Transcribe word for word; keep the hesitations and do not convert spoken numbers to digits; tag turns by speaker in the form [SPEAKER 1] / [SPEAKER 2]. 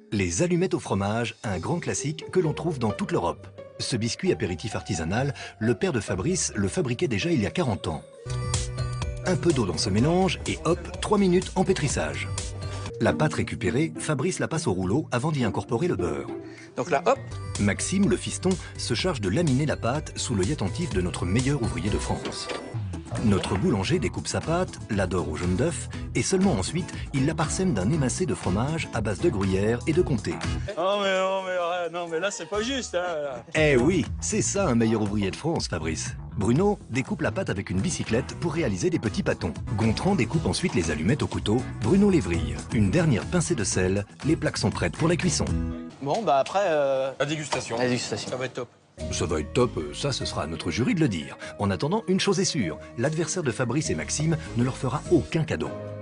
[SPEAKER 1] Les allumettes au fromage, un grand classique que l'on trouve dans toute l'Europe. Ce biscuit apéritif artisanal, le père de Fabrice le fabriquait déjà il y a quarante ans. Un peu d'eau dans ce mélange et hop, trois minutes en pétrissage. La pâte récupérée, Fabrice la passe au rouleau avant d'y incorporer le beurre.
[SPEAKER 2] Donc là, hop.
[SPEAKER 1] Maxime, le fiston, se charge de laminer la pâte sous l'œil attentif de notre meilleur ouvrier de France. Notre boulanger découpe sa pâte, la dore au jaune d'œuf et seulement ensuite, il la parsème d'un émincé de fromage à base de gruyère et de comté.
[SPEAKER 3] Non mais, non mais, arrête, non mais là c'est pas juste, hein. Là.
[SPEAKER 1] Eh oui, c'est ça un meilleur ouvrier de France, Fabrice. Bruno découpe la pâte avec une bicyclette pour réaliser des petits pâtons. Gontran découpe ensuite les allumettes au couteau, Bruno les vrille. Une dernière pincée de sel, les plaques sont prêtes pour la cuisson.
[SPEAKER 2] Bon, bah après... Euh...
[SPEAKER 3] La dégustation.
[SPEAKER 2] La dégustation.
[SPEAKER 3] Ça va être top.
[SPEAKER 1] Ça va être top, ça ce sera à notre jury de le dire. En attendant, une chose est sûre, l'adversaire de Fabrice et Maxime ne leur fera aucun cadeau.